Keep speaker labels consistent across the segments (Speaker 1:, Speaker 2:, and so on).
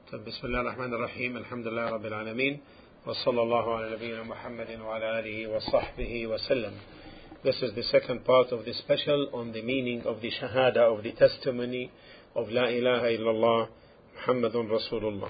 Speaker 1: بسم الله الرحمن الرحيم الحمد لله رب العالمين وصلى الله على نبينا محمد وعلى آله وصحبه وسلم. This is the second part of the special on the meaning of the Shahada, of the testimony of La ilaha illallah Muhammadun Rasulullah.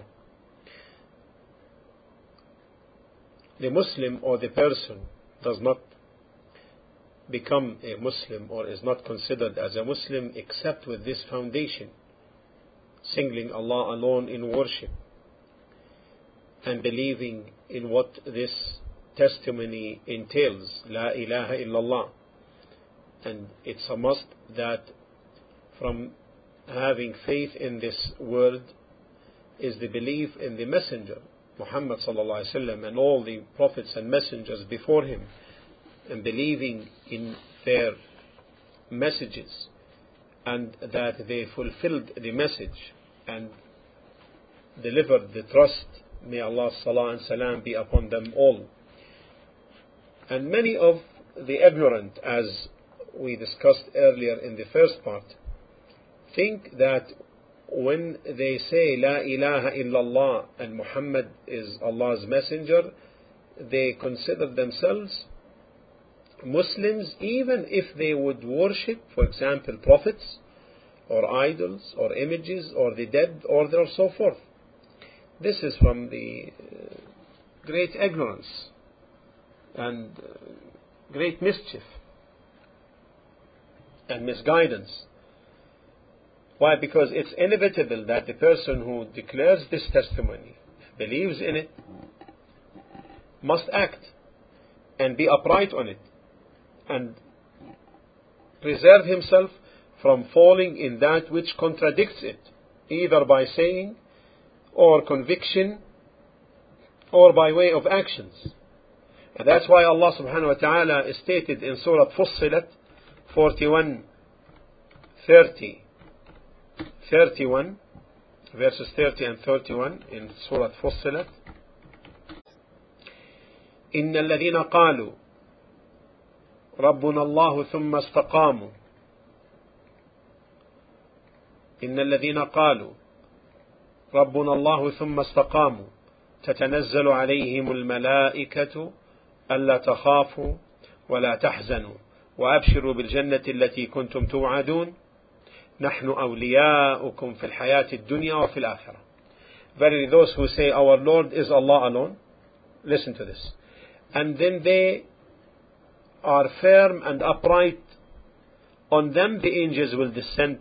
Speaker 1: The Muslim or the person does not become a Muslim or is not considered as a Muslim except with this foundation: singling Allah alone in worship and believing in what this testimony entails, La ilaha illallah. And it's a must that from having faith in this word is the belief in the messenger Muhammad sallallahu alaihi wasallam and all the prophets and messengers before him, and believing in their messages and that they fulfilled the message and delivered the trust. May Allah's salah and salam be upon them all. And many of the ignorant, as we discussed earlier in the first part, think that when they say La ilaha illallah and Muhammad is Allah's messenger, they consider themselves Muslims even if they would worship, for example, prophets or idols or images or the dead or so forth. This is from the great ignorance and great mischief and misguidance. Why? Because it's inevitable that the person who declares this testimony, believes in it, must act and be upright on it and preserve himself from falling in that which contradicts it, either by saying or conviction or by way of actions. And that's why Allah subhanahu wa ta'ala stated in Surah Fussilat 31 verses 30 and 31 in Surah Fussilat: إن الذين قالوا ربنا الله ثم استقاموا إن الذين قالوا ربنا الله ثم استقاموا تتنزل عليهم الملائكة ألا تخافوا ولا تحزنوا وأبشروا بالجنة التي كنتم توعدون نحن أولياؤكم في الحياة الدنيا وفي الآخرة. Verily those who say our Lord is Allah alone, listen to this, and then they are firm and upright, on them the angels will descend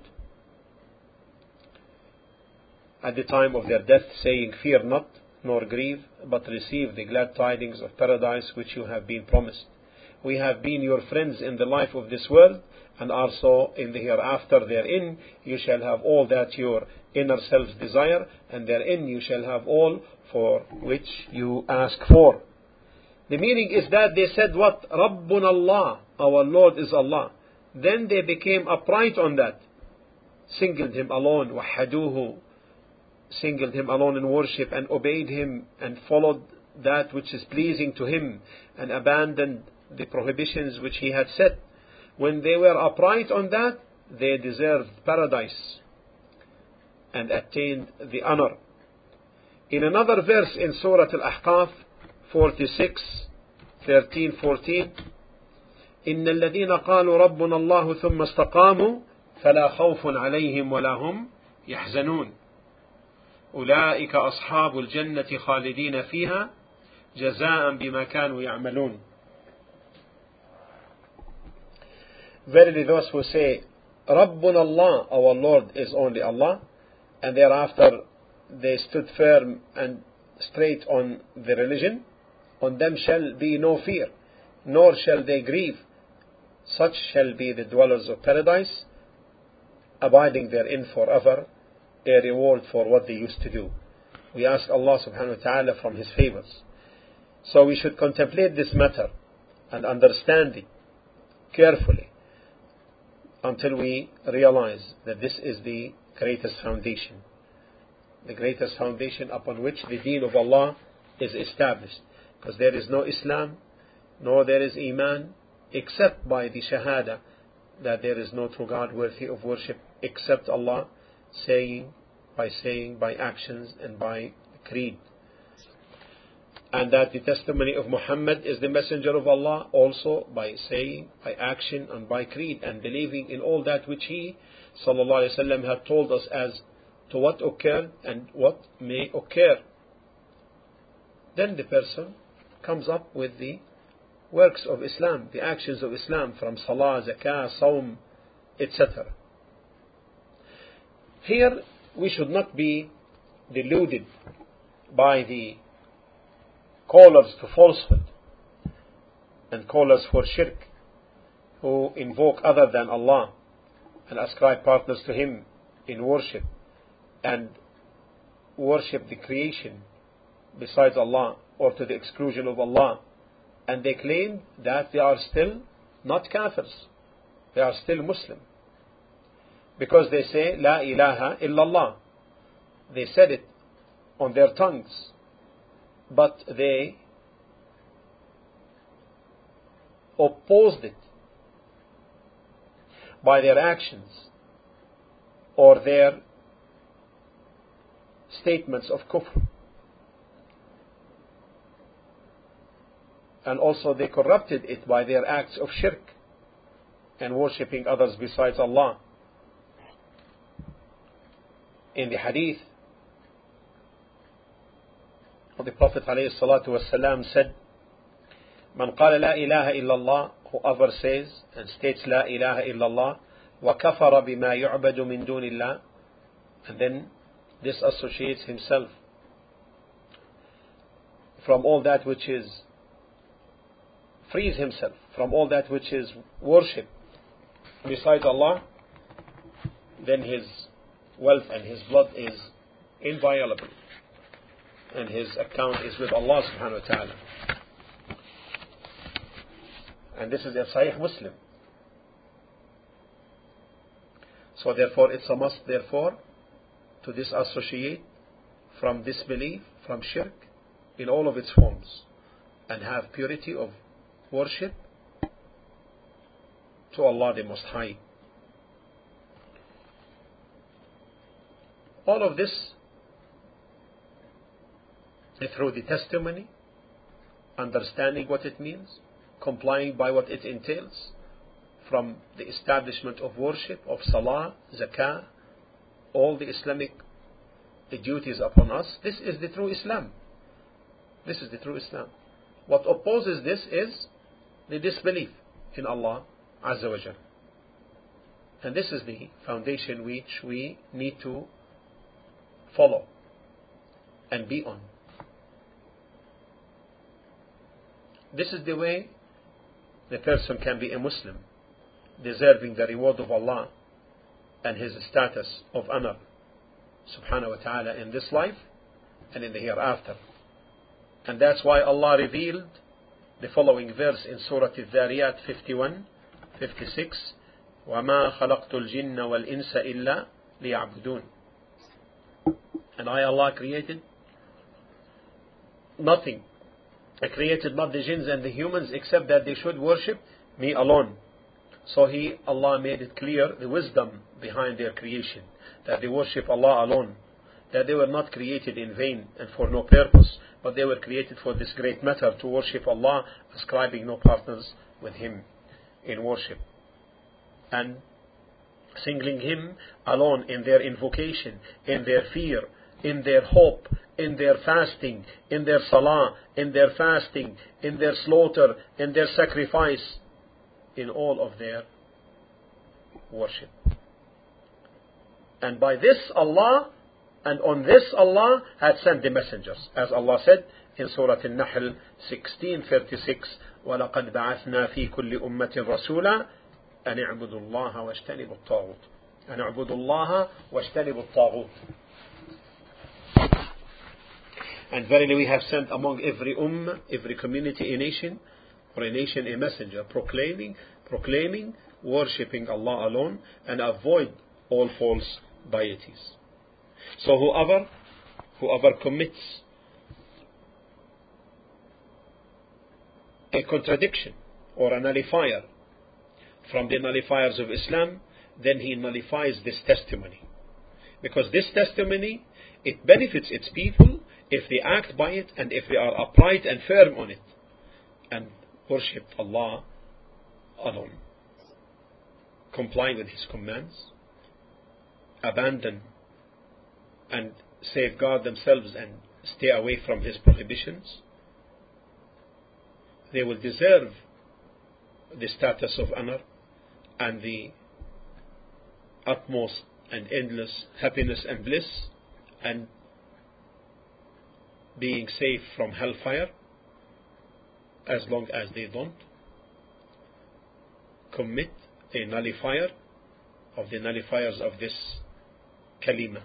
Speaker 1: at the time of their death, saying, fear not, nor grieve, but receive the glad tidings of paradise which you have been promised. We have been your friends in the life of this world, and also in the hereafter. Therein you shall have all that your inner selves desire, and therein you shall have all for which you ask for. The meaning is that they said what? Rabbun Allah, our Lord is Allah. Then they became upright on that, singled Him alone, wahaduhu, singled Him alone in worship, and obeyed Him and followed that which is pleasing to Him, and abandoned the prohibitions which He had set. When they were upright on that, they deserved paradise and attained the honor. In another verse in Surah Al-Ahqaf 46:13-14, إن الذين قالوا ربنا الله ثم استقاموا فلا خوف عليهم ولا هم يحزنون أولئك أصحاب الجنة خالدين فيها جزاء بما كانوا يعملون. Verily those who say ربنا Allah, our Lord is only Allah, and thereafter they stood firm and straight on the religion, on them shall be no fear, nor shall they grieve. Such shall be the dwellers of paradise, abiding therein forever, a reward for what they used to do. We ask Allah subhanahu wa ta'ala from His favors. So we should contemplate this matter and understand it carefully until we realize that this is the greatest foundation upon which the deen of Allah is established. Because there is no Islam, nor there is Iman, except by the Shahada, that there is no true God worthy of worship except Allah, saying by saying, by actions, and by creed. And that the testimony of Muhammad is the messenger of Allah also by saying, by action, and by creed, and believing in all that which he sallallahu alaihi wasallam had told us as to what occurred and what may occur. Then the person comes up with the works of Islam, the actions of Islam, from salah, zakah, sawm, etc. Here we should not be deluded by the callers to falsehood and callers for shirk, who invoke other than Allah and ascribe partners to Him in worship and worship the creation besides Allah or to the exclusion of Allah. And they claim that they are still not kafirs, they are still Muslim, because they say La ilaha illallah. They said it on their tongues, but they opposed it by their actions or their statements of kufr. And also they corrupted it by their acts of shirk and worshipping others besides Allah. In the hadith of the Prophet ﷺ said, Man qala la ilaha illallah, whoever says and states la ilaha illallah, wa kafara bima yu'badu min dunillah, and then disassociates himself from all that which is, frees himself from all that which is worship besides Allah, then his wealth and his blood is inviolable, and his account is with Allah subhanahu wa ta'ala. And this is a Sahih Muslim. So therefore it's a must therefore to disassociate from disbelief, from shirk in all of its forms, and have purity of worship to Allah the Most High. All of this through the testimony, understanding what it means, complying by what it entails, from the establishment of worship, of salah, zakah, all the Islamic duties upon us. This is the true Islam. This is the true Islam. What opposes this is the disbelief in Allah Azza wa Jal. And this is the foundation which we need to follow and be on. This is the way the person can be a Muslim, deserving the reward of Allah and His status of honor subhanahu wa ta'ala in this life and in the hereafter. And that's why Allah revealed the following verse in Surah Al-Dhariyat 51-56, وَمَا خَلَقْتُ الْجِنَّ وَالْإِنسَ إِلَّا لِيَعْبُدُونَ. And I, Allah, created nothing. I created not the jinns and the humans except that they should worship me alone. So Allah made it clear the wisdom behind their creation, that they worship Allah alone, that they were not created in vain and for no purpose, but they were created for this great matter, to worship Allah, ascribing no partners with Him in worship, and singling Him alone in their invocation, in their fear, in their hope, in their fasting, in their salah, in their fasting, in their slaughter, in their sacrifice, in all of their worship. And by this Allah, and on this Allah had sent the messengers, as Allah said in Surah Al-Nahl 16:36, وَلَقَدْ بَعَثْنَا فِي كُلِّ أُمَّةٍ رَسُولًا أَنِ اعْبُدُوا اللَّهَ وَاجْتَنِبُوا الطَّاغُوتَ. أَنِ اعْبُدُوا اللَّهَ وَاجْتَنِبُوا الطَّاغُوتَ. And verily we have sent among every ummah, every community, a nation, or a nation, a messenger, proclaiming, worshipping Allah alone, and avoid all false deities. So whoever commits a contradiction or a nullifier from the nullifiers of Islam, then he nullifies this testimony, Because this testimony, it benefits its people if they act by it and if they are upright and firm on it and worship Allah alone, comply with His commands, abandon and safeguard themselves and stay away from His prohibitions. They will deserve the status of honor and the utmost and endless happiness and bliss and being safe from hellfire, as long as they don't commit a nullifier of the nullifiers of this kalima,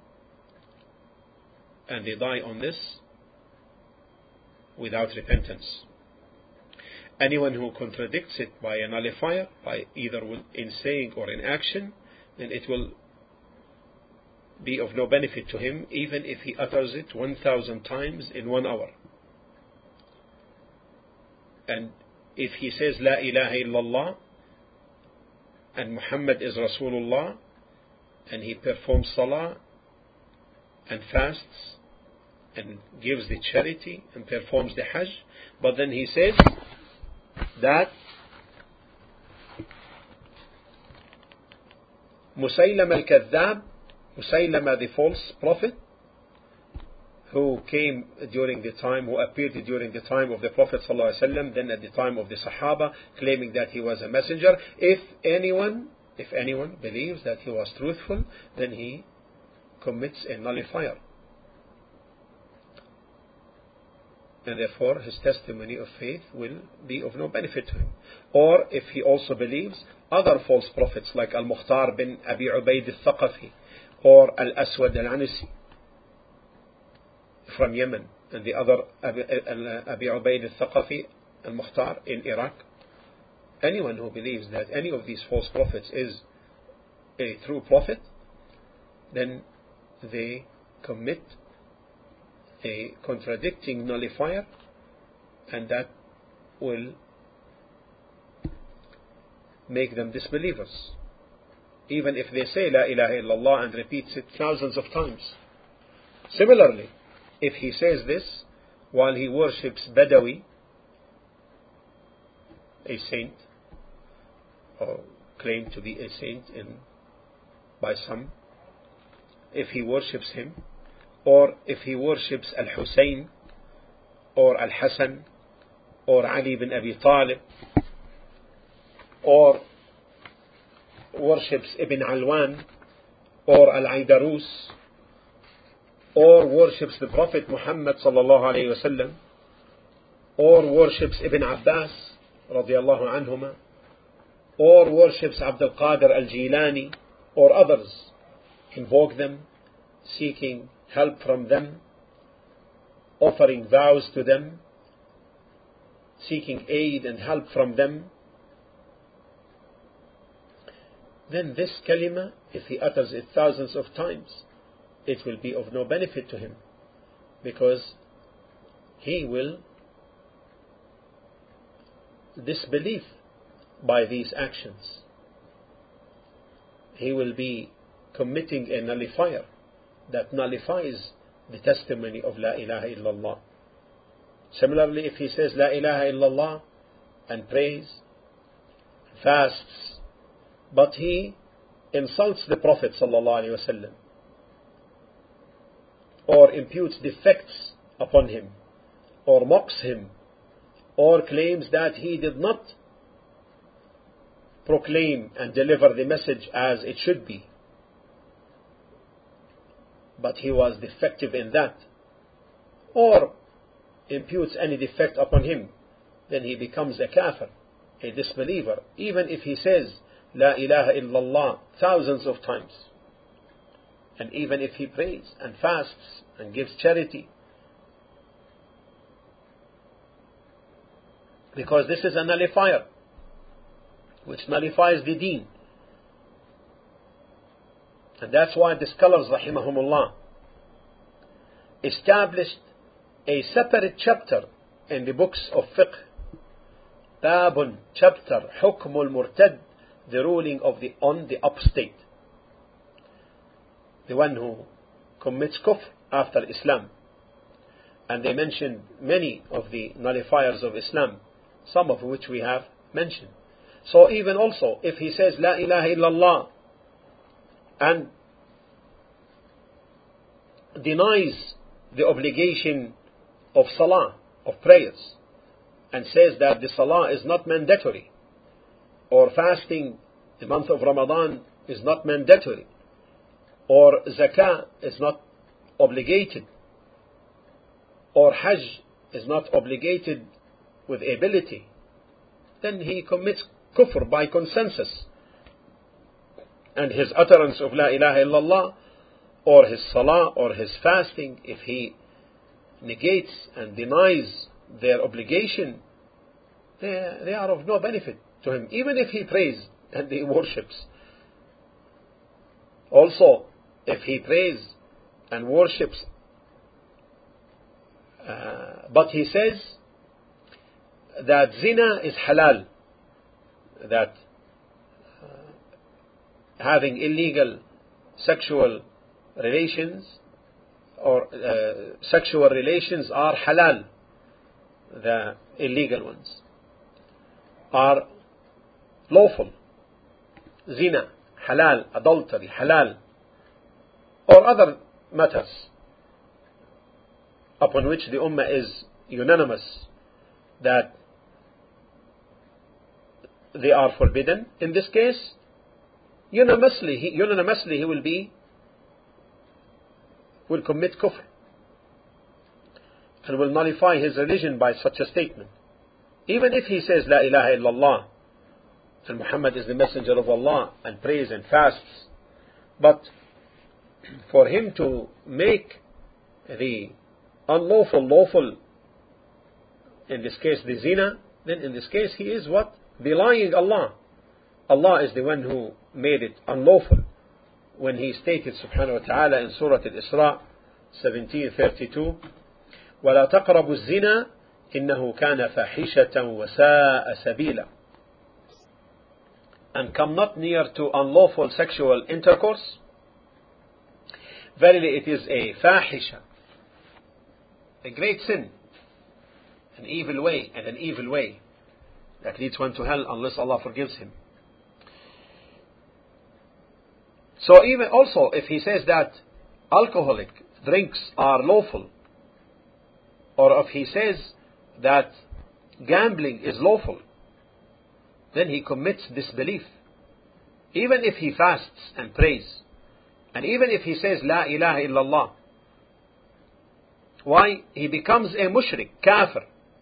Speaker 1: and they die on this without repentance. Anyone who contradicts it by a nullifier, by either in saying or in action, then it will be of no benefit to him, even if he utters it 1,000 times in 1 hour. And if he says La ilaha illallah and Muhammad is Rasulullah, and he performs salah and fasts and gives the charity and performs the hajj, but then he says that Musaylama al-Kadhdhab, Musaylama the false prophet, who came during the time, who appeared during the time of the Prophet ﷺ, then at the time of the Sahaba, claiming that he was a messenger. If anyone believes that he was truthful, then he commits a nullifier, and therefore his testimony of faith will be of no benefit to him. Or if he also believes other false prophets like Al-Mukhtar bin Abi Ubaid al-Thaqafi or Al-Aswad al-Anisi from Yemen, and the other Abi Ubaid al-Thaqafi al-Mukhtar in Iraq, anyone who believes that any of these false prophets is a true prophet, then they commit a contradicting nullifier, and that will make them disbelievers, even if they say La ilaha illallah and repeats it thousands of times. Similarly, if he says this while he worships Badawi, a saint, or claimed to be a saint by some, if he worships him, or if he worships Al-Hussein or Al-Hassan or Ali bin Abi Talib, or worships Ibn Alwan or Al-Aidarus, or worships the Prophet Muhammad sallallahu alayhi wa sallam, or worships Ibn Abbas radiyallahu anhuma, or worships Abdul Qadir Al-Jilani or others, invoke them, seeking help from them, offering vows to them, seeking aid and help from them, then this kalima, if he utters it thousands of times, it will be of no benefit to him, because he will disbelieve by these actions. He will be committing a nullifier that nullifies the testimony of La ilaha illallah. Similarly, if he says La ilaha illallah and prays, fasts, but he insults the Prophet sallallahu alaihi wasallam, or imputes defects upon him, or mocks him, or claims that he did not proclaim and deliver the message as it should be, but he was defective in that, or imputes any defect upon him, then he becomes a kafir, a disbeliever, even if he says La ilaha illallah thousands of times, and even if he prays and fasts and gives charity, because this is a nullifier which nullifies the deen. And that's why the scholars rahimahumullah established a separate chapter in the books of fiqh, Babun, chapter Hukmul Murtad, the ruling of on the apostate. the one who commits kufr after Islam. And they mentioned many of the nullifiers of Islam, some of which we have mentioned. So even also, if he says La ilaha illallah and denies the obligation of salah, of prayers, and says that the salah is not mandatory, or fasting the month of Ramadan is not mandatory, or zakah is not obligated, or hajj is not obligated with ability, then he commits kufr by consensus. And his utterance of La ilaha illallah, or his salah, or his fasting, if he negates and denies their obligation, they are of no benefit to him, even if he prays and he worships. Also, if he prays and worships, but he says that zina is halal, that having illegal sexual relations or sexual relations are halal, the illegal ones are lawful, zina halal, adultery halal, or other matters upon which the ummah is unanimous that they are forbidden. In this case, unanimously he will commit kufr and will nullify his religion by such a statement. Even if he says La ilaha illallah and Muhammad is the messenger of Allah and prays and fasts, but for him to make the unlawful lawful, in this case the zina, then in this case he is what? Belying Allah. Allah is the one who made it unlawful when he stated subhanahu wa ta'ala in Surah Al-Isra 17:32, وَلَا تَقْرَبُوا الزِّنَا إِنَّهُ كَانَ فَاحِشَةً وَسَاءَ سَبِيلًا. And come not near to unlawful sexual intercourse. Verily it is a fahisha, a great sin, an evil way that leads one to hell unless Allah forgives him. So even also if he says that alcoholic drinks are lawful, or if he says that gambling is lawful, then he commits disbelief. Even if he fasts and prays, and even if he says La ilaha illallah, why? He becomes a mushrik, kafir,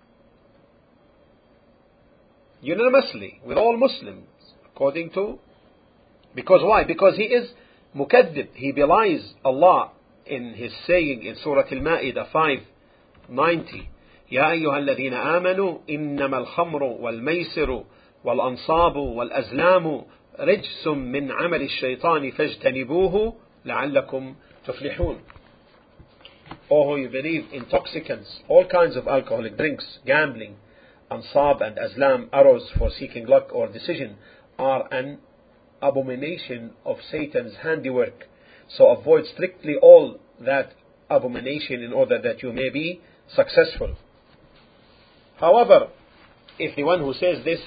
Speaker 1: unanimously with all Muslims, because why? Because he is mukaddib, he belies Allah in his saying in Surah Al-Ma'idah 5:90, يا أيها الذين آمنوا إنما الخمر والميسر والأنصاب والأزلام رجس من عمل الشيطان فاجتنبوه لعلكم تفلحون. O who you believe, intoxicants, all kinds of alcoholic drinks, gambling, ansab and azlam, arrows for seeking luck or decision, are an abomination of Satan's handiwork. So avoid strictly all that abomination in order that you may be successful. However, if the one who says this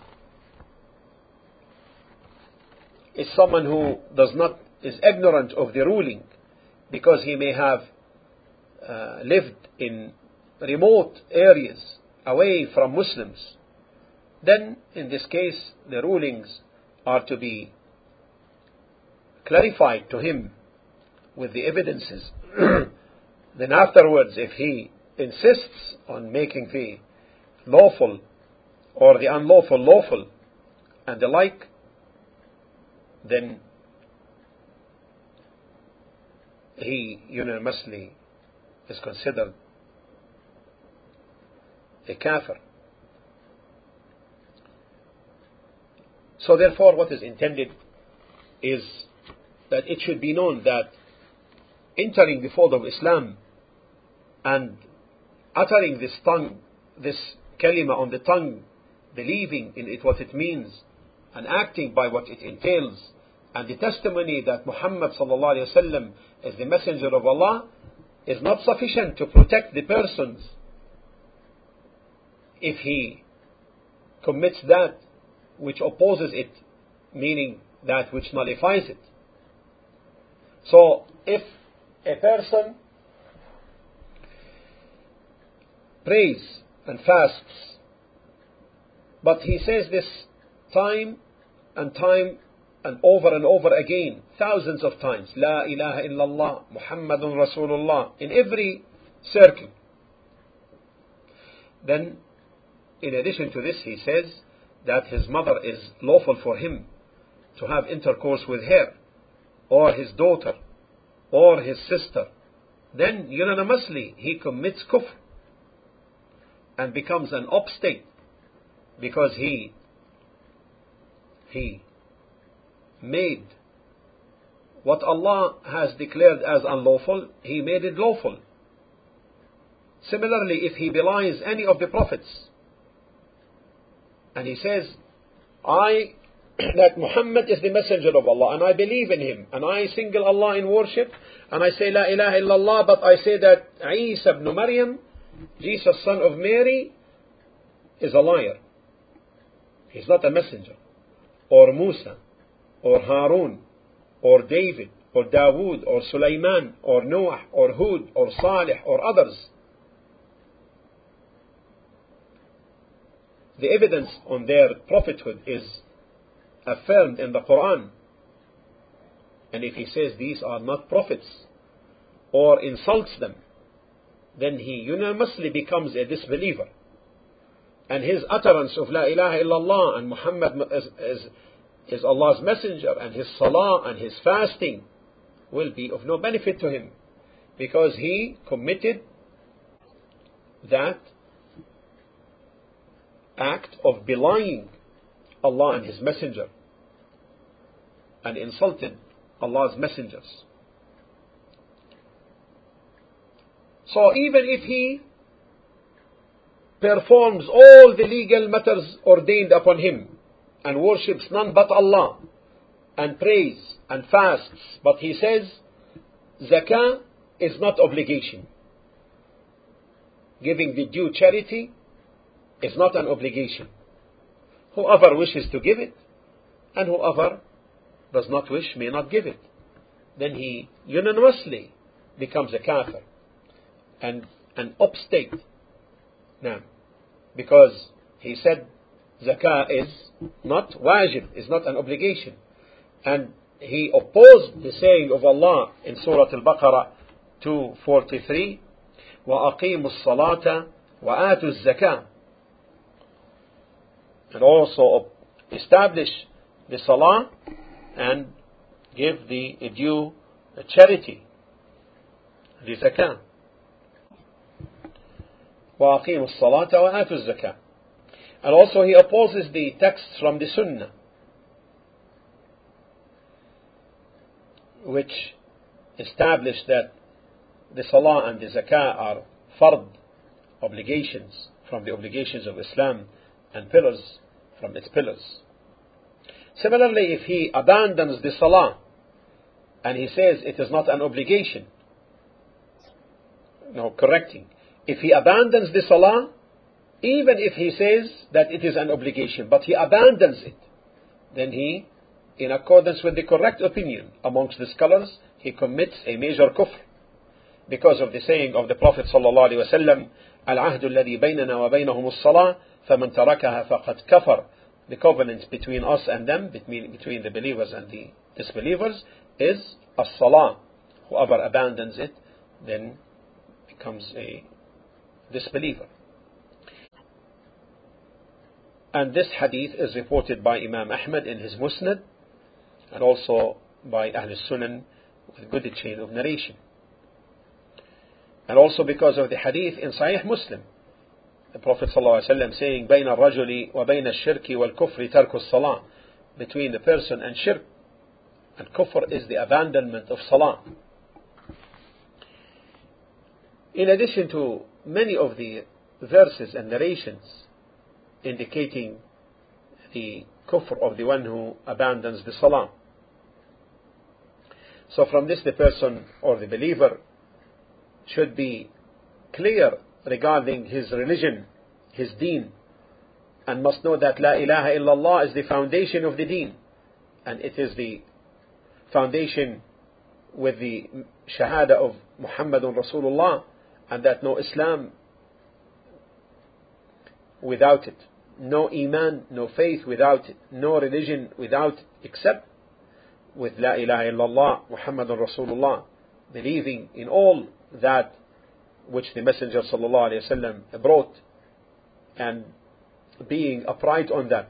Speaker 1: is someone who is ignorant of the ruling, because he may have lived in remote areas away from Muslims, then in this case the rulings are to be clarified to him with the evidences. Then afterwards, if he insists on making the lawful or the unlawful lawful and the like, then he unanimously is considered a kafir. So therefore what is intended is that it should be known that entering the fold of Islam and uttering this kalima on the tongue, believing in it what it means, and acting by what it entails, and the testimony that Muhammad sallallahu alaihi wasallam is the messenger of Allah is not sufficient to protect the persons if he commits that which opposes it, meaning that which nullifies it. So if a person prays and fasts, but he says this time and over again, thousands of times, La ilaha illallah, Muhammadun Rasulullah, in every circle, then in addition to this he says that his mother is lawful for him to have intercourse with her, or his daughter, or his sister, then unanimously he commits kufr and becomes an apostate, because he made what Allah has declared as unlawful, he made it lawful. Similarly, if he belies any of the prophets and he says, that Muhammad is the messenger of Allah and I believe in him and I single Allah in worship and I say La ilaha illallah, but I say that Isa ibn Maryam, Jesus son of Mary, is a liar, he's not a messenger, or Musa, or Harun, or David, or Dawood, or Sulaiman, or Noah, or Hud, or Salih, or others, the evidence on their prophethood is affirmed in the Quran. And if he says these are not prophets or insults them, then he unanimously becomes a disbeliever, and his utterance of La ilaha illallah and Muhammad is Allah's messenger, and his salah and his fasting will be of no benefit to him, because he committed that act of belying Allah and his messenger and insulted Allah's messengers. So even if he performs all the legal matters ordained upon him and worships none but Allah and prays and fasts, but he says zakah is not obligation, giving the due charity is not an obligation, whoever wishes to give it and whoever does not wish may not give it, then he unanimously becomes a kafir and an apostate. Now, because he said zakah is not wajib, is not an obligation, and he opposed the saying of Allah in Surah Al-Baqarah 243, وَأَقِيمُوا الصَّلَاةَ وَآتُوا الزَّكَاةَ, and also establish the salah and give the due charity, the zakah. وَأَقِيمُوا الصَّلَاةَ وَآتُوا الزَّكَاةَ. And also he opposes the texts from the Sunnah, which establish that the salah and the zakah are fard, obligations from the obligations of Islam, and pillars from its pillars. Similarly, if he abandons the salah and he says it is not an obligation, correcting, if he abandons the salah, even if he says that it is an obligation, but he abandons it, then he, in accordance with the correct opinion amongst the scholars, he commits a major kufr, because of the saying of the Prophet sallallahu alaihi wasallam, العهد الذي بيننا وبينهم الصلاة فمن تركها فقد كفر. The covenant between us and them, between the believers and the disbelievers, is as-salah. Whoever abandons it then becomes a disbeliever. And this hadith is reported by Imam Ahmad in his Musnad, and also by Ahl Sunan with good chain of narration. And also because of the hadith in Sahih Muslim, the Prophet ﷺ saying, بين الرجل وبين الشرك والكفر ترك الصلاة, between the person and shirk and kufr is the abandonment of salah. In addition to many of the verses and narrations indicating the kufr of the one who abandons the salah. So from this, the person or the believer should be clear regarding his religion, his deen, and must know that La ilaha illallah is the foundation of the deen, and it is the foundation with the shahada of Muhammadun Rasulullah, and that no Islam without it, no iman, no faith without it, no religion without it, except with La ilaha illallah Muhammadun Rasulullah, believing in all that which the Messenger sallallahu alaihi wasallam brought and being upright on that.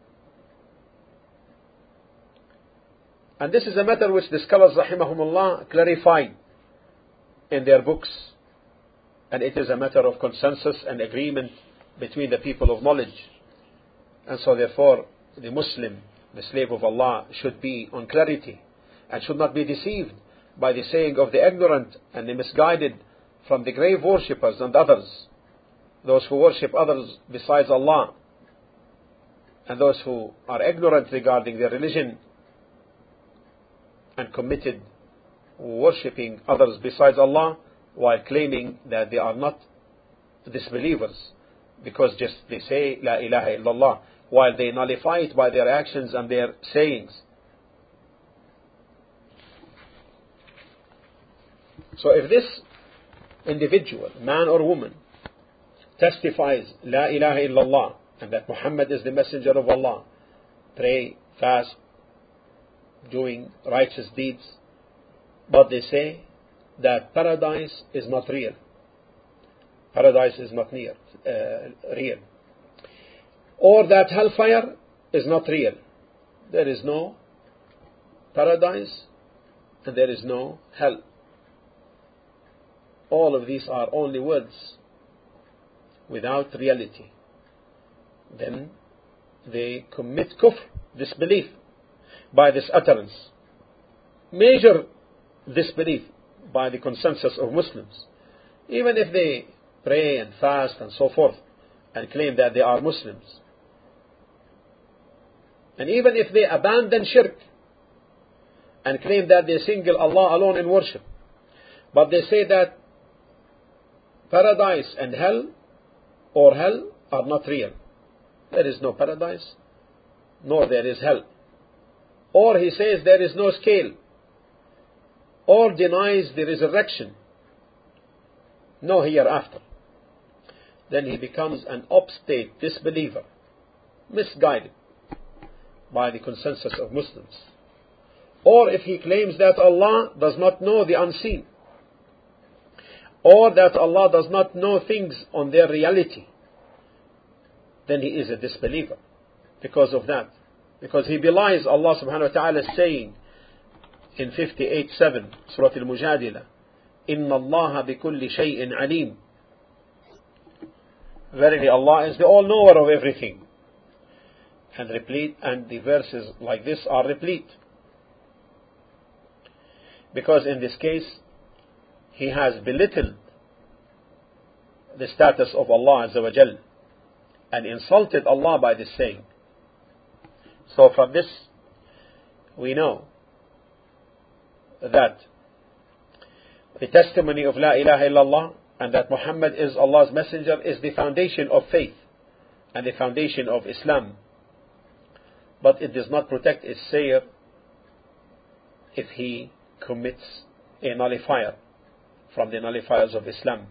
Speaker 1: And this is a matter which the scholars rahimahumullah clarify in their books, and it is a matter of consensus and agreement between the people of knowledge. And so therefore the Muslim, the slave of Allah, should be on clarity and should not be deceived by the saying of the ignorant and the misguided from the grave worshippers and others, those who worship others besides Allah, and those who are ignorant regarding their religion and committed worshipping others besides Allah, while claiming that they are not disbelievers, because just they say La ilaha illallah, while they nullify it by their actions and their sayings. So if this individual, man or woman, testifies La ilaha illallah and that Muhammad is the messenger of Allah, pray, fast, doing righteous deeds, but they say that paradise is not real, paradise is not real, or that hellfire is not real, there is no paradise and there is no hell. All of these are only words without reality. Then they commit kufr, disbelief, by this utterance. Major disbelief by the consensus of Muslims. Even if they pray and fast and so forth and claim that they are Muslims. And even if they abandon shirk and claim that they single Allah alone in worship, but they say that paradise and hell or hell are not real. There is no paradise, nor there is hell. Or he says there is no scale, or denies the resurrection, no hereafter. Then he becomes an obstinate disbeliever, misguided by the consensus of Muslims. Or if he claims that Allah does not know the unseen, or that Allah does not know things on their reality, then he is a disbeliever because of that. Because he belies Allah subhanahu wa ta'ala saying in 58:7 Surah Al-Mujadila, Inna Allah bi kulli shay'in alim. Verily Allah is the all-knower of everything. And replete, and the verses like this are replete. Because in this case, he has belittled the status of Allah Azza wa Jal and insulted Allah by this saying. So from this we know that the testimony of La ilaha illallah and that Muhammad is Allah's messenger is the foundation of faith and the foundation of Islam. But it does not protect its sayer if he commits a nullifier from the nullifiers of Islam.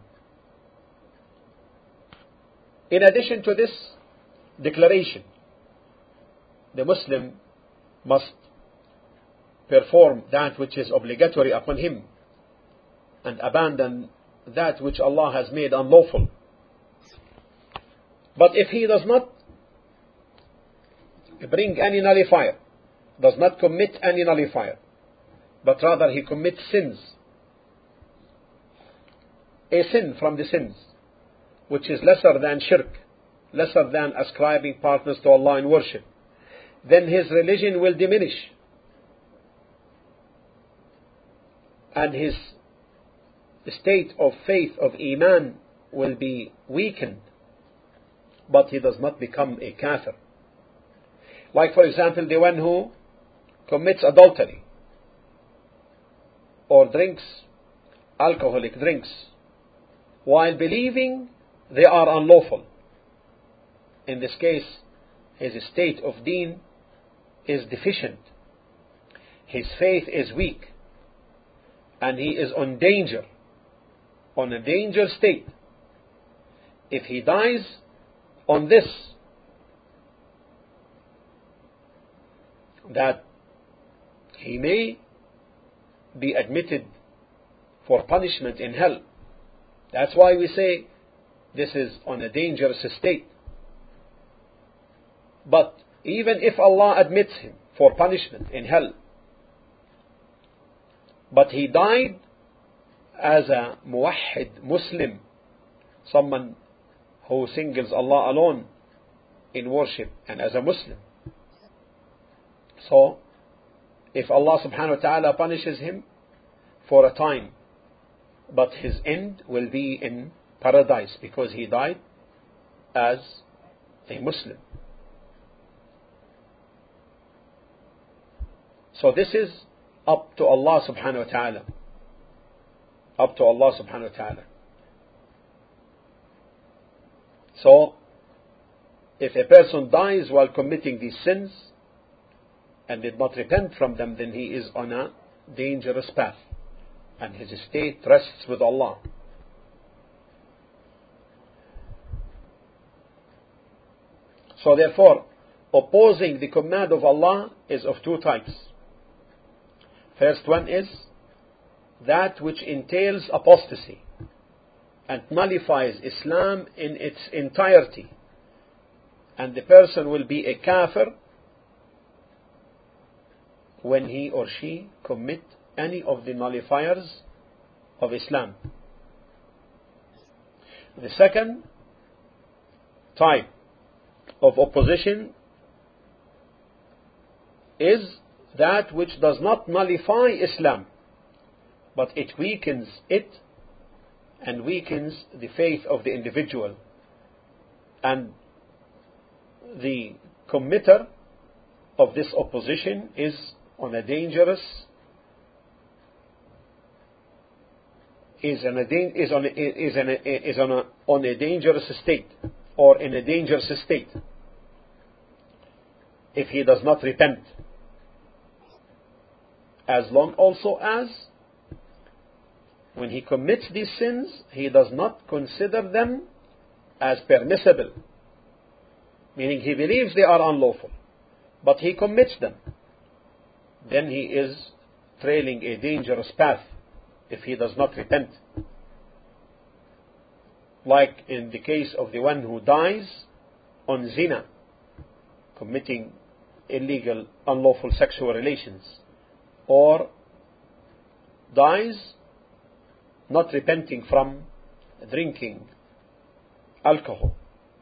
Speaker 1: In addition to this declaration, the Muslim must perform that which is obligatory upon him and abandon that which Allah has made unlawful. But if he does not bring any nullifier, does not commit any nullifier, but rather he commits sins, a sin from the sins, which is lesser than shirk, lesser than ascribing partners to Allah in worship, then his religion will diminish and his state of faith, of iman, will be weakened, but he does not become a kafir. Like for example, the one who commits adultery or drinks alcoholic drinks while believing they are unlawful, in this case his state of deen is deficient, his faith is weak, and he is on a danger state. If he dies on this, that he may be admitted for punishment in hell. That's why we say this is on a dangerous state. But even if Allah admits him for punishment in hell, but he died as a muwahhid Muslim, someone who singles Allah alone in worship, and as a Muslim, so if Allah subhanahu wa ta'ala punishes him for a time, but his end will be in paradise because he died as a Muslim. So this is up to Allah subhanahu wa ta'ala. Up to Allah subhanahu wa ta'ala. So, if a person dies while committing these sins and did not repent from them, then he is on a dangerous path, and his state rests with Allah. So therefore, opposing the command of Allah is of two types. First one is that which entails apostasy and nullifies Islam in its entirety, and the person will be a kafir when he or she commit any of the nullifiers of Islam. The second type of opposition is that which does not nullify Islam, but it weakens it and weakens the faith of the individual, and the committer of this opposition is on a dangerous on a dangerous state, or in a dangerous state, if he does not repent, as long also as when he commits these sins he does not consider them as permissible, meaning he believes they are unlawful but he commits them, then he is trailing a dangerous path if he does not repent. Like in the case of the one who dies on zina, committing illegal, unlawful sexual relations, or dies not repenting from drinking alcohol,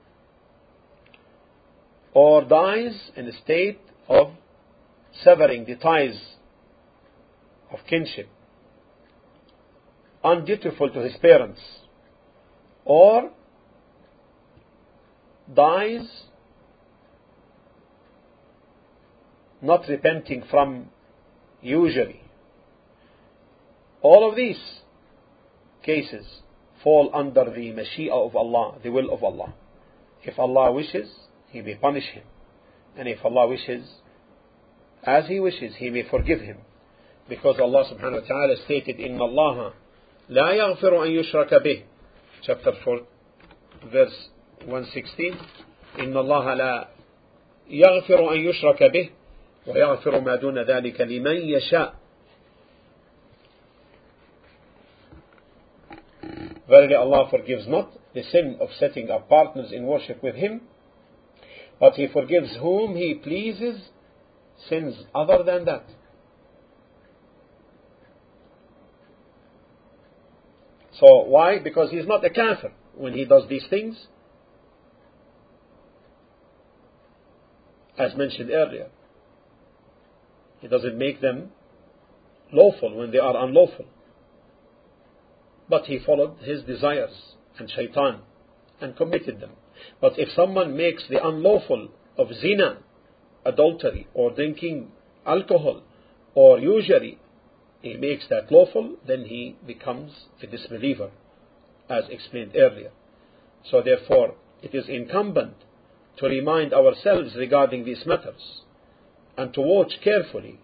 Speaker 1: or dies in a state of severing the ties of kinship, undutiful to his parents, or dies not repenting from usury. All of these cases fall under the Mashi'a of Allah, the will of Allah. If Allah wishes, He may punish him, and if Allah wishes, as He wishes, He may forgive him, because Allah subhanahu wa ta'ala stated, إِنَّ اللَّهَ لَا يَغْفِرُ أَن يُشْرَكَ بِهِ, chapter 4, verse 116. إِنَّ اللَّهَ لَا يَغْفِرُ أَن يُشْرَكَ بِهِ وَيَغْفِرُ مَا دُونَ ذَلِكَ لِمَن يَشَاءُ. Verily Allah forgives not the sin of setting up partners in worship with Him, but He forgives whom He pleases sins other than that. So why? Because he is not a kafir when he does these things, as mentioned earlier. He doesn't make them lawful when they are unlawful, but he followed his desires and shaitan and committed them. But if someone makes the unlawful of zina, adultery, or drinking alcohol, or usury, he makes that lawful, then he becomes a disbeliever, as explained earlier. So therefore, it is incumbent to remind ourselves regarding these matters and to watch carefully,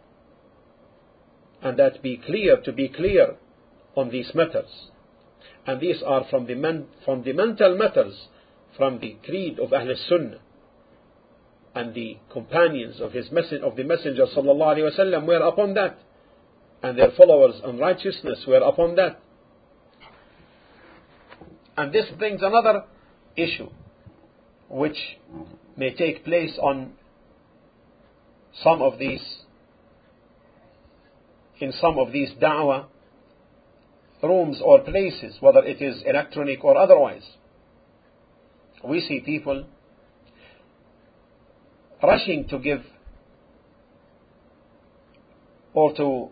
Speaker 1: and that to be clear on these matters. And these are from the fundamental matters from the creed of Ahl Sunnah, and the companions of the Messenger sallallahu alaihi wasallam were upon that, and their followers in righteousness were upon that. And this brings another issue which may take place on in some of these da'wah rooms or places, whether it is electronic or otherwise. We see people rushing to give or to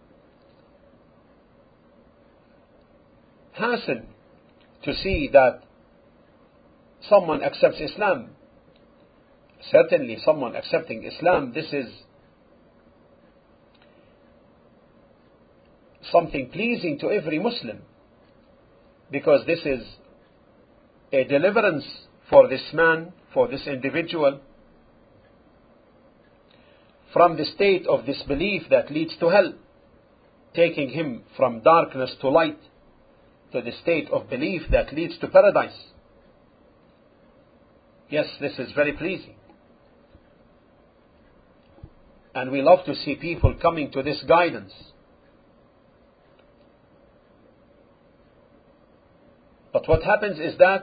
Speaker 1: hasten to see that someone accepts Islam. Certainly someone accepting Islam, this is something pleasing to every Muslim, because this is a deliverance for this man, for this individual, from the state of disbelief that leads to hell, taking him from darkness to light, to the state of belief that leads to paradise. Yes, this is very pleasing. And we love to see people coming to this guidance. But what happens is that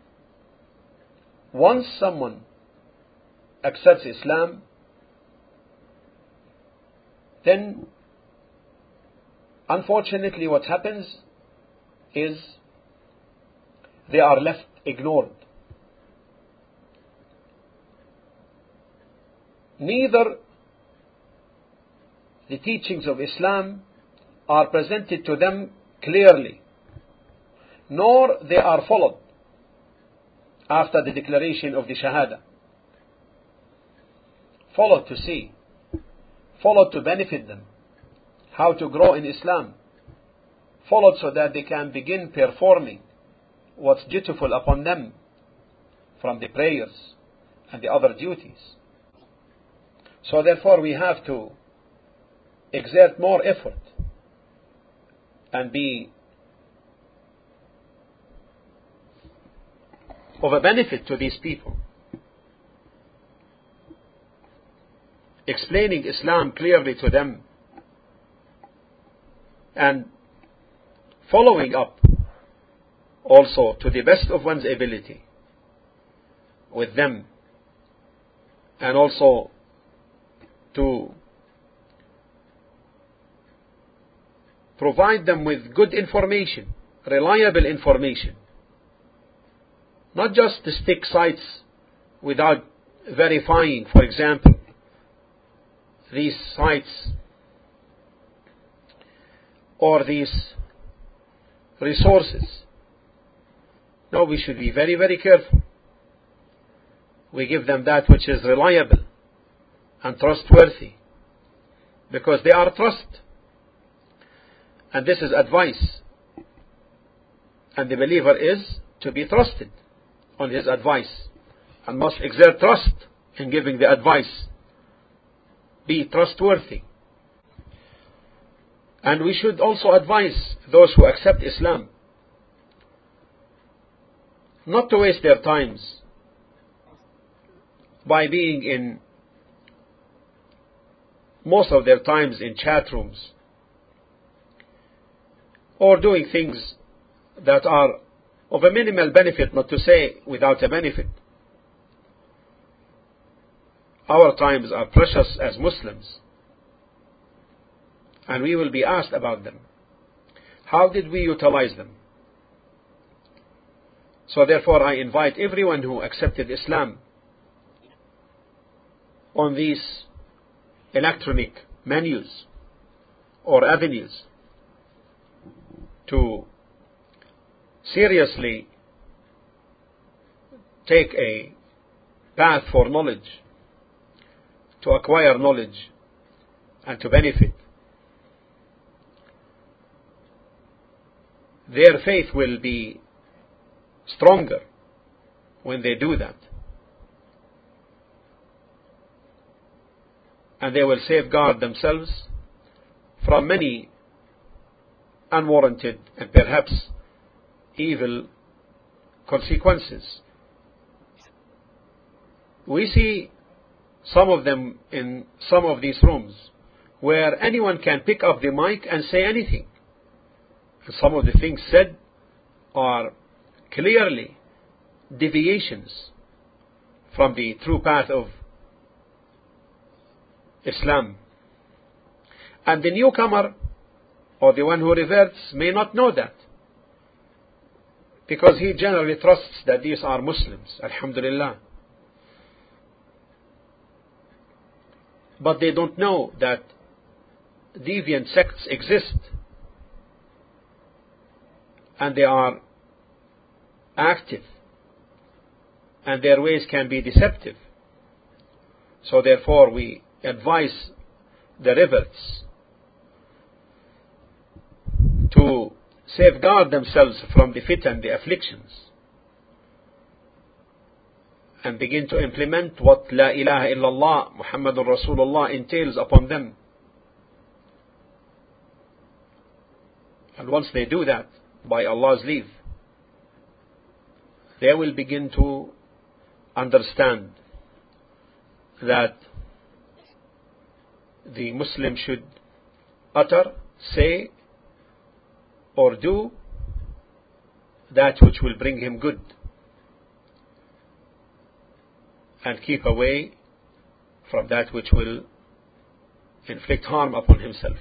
Speaker 1: once someone accepts Islam, then unfortunately what happens is they are left ignored. Neither the teachings of Islam are presented to them clearly, nor they are followed after the declaration of the Shahada. Followed to see, followed to benefit them, how to grow in Islam, followed so that they can begin performing what's dutiful upon them from the prayers and the other duties. So therefore we have to exert more effort and be of a benefit to these people, explaining Islam clearly to them and following up also to the best of one's ability with them, and also to provide them with good information, reliable information, not just to stick sites without verifying, for example, these sites or these resources. No, we should be very, very careful. We give them that which is reliable and trustworthy, because they are trust, and this is advice, and the believer is to be trusted on his advice and must exert trust in giving the advice. Be trustworthy. And we should also advise those who accept Islam not to waste their times by being in most of their times in chat rooms or doing things that are of a minimal benefit, not to say without a benefit. Our times are precious as Muslims, and we will be asked about them. How did we utilize them? So therefore I invite everyone who accepted Islam on these electronic menus or avenues to seriously take a path for knowledge, to acquire knowledge and to benefit, their faith will be stronger when they do that. And they will safeguard themselves from many unwarranted and perhaps evil consequences. We see some of them in some of these rooms where anyone can pick up the mic and say anything. And some of the things said are clearly deviations from the true path of Islam. And the newcomer or the one who reverts may not know that, because he generally trusts that these are Muslims, alhamdulillah. But they don't know that deviant sects exist, and they are active, and their ways can be deceptive. So therefore we advise the reverts to safeguard themselves from the fitan, the afflictions, and begin to implement what La ilaha illallah Muhammadur Rasulullah entails upon them. And once they do that, by Allah's leave, they will begin to understand that the Muslim should utter, say, or do that which will bring him good, and keep away from that which will inflict harm upon himself.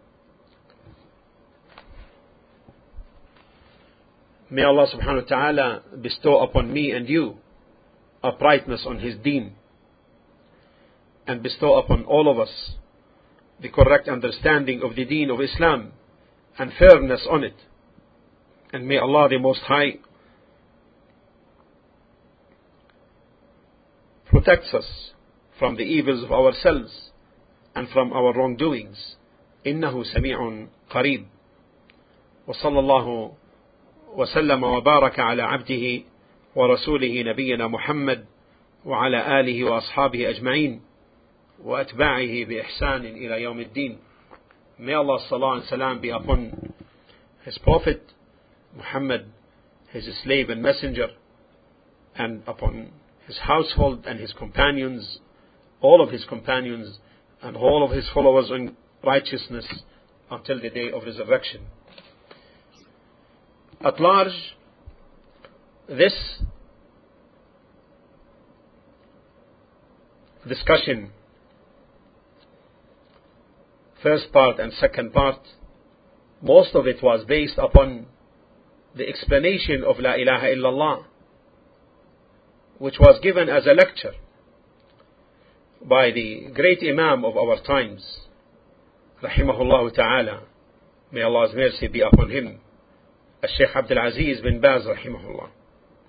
Speaker 1: May Allah subhanahu wa ta'ala bestow upon me and you uprightness on His deen, and bestow upon all of us the correct understanding of the deen of Islam and firmness on it. And may Allah the Most High protect us from the evils of ourselves and from our wrongdoings. إنه سميع قريب. وصلى الله وسلم وبارك على عبده ورسوله نبينا محمد وعلى آله وأصحابه أجمعين وأتباعه بإحسان إلى يوم الدين. May Allah's salah and salam be upon His Prophet Muhammad, His slave and messenger, and upon His household and His companions, all of His companions, and all of His followers in righteousness until the day of resurrection. At large, this discussion, first part and second part, most of it was based upon the explanation of La ilaha illallah, which was given as a lecture by the great Imam of our times, rahimahullah ta'ala, may Allah's mercy be upon him, Sheikh Abdul Aziz bin Baz rahimahullah.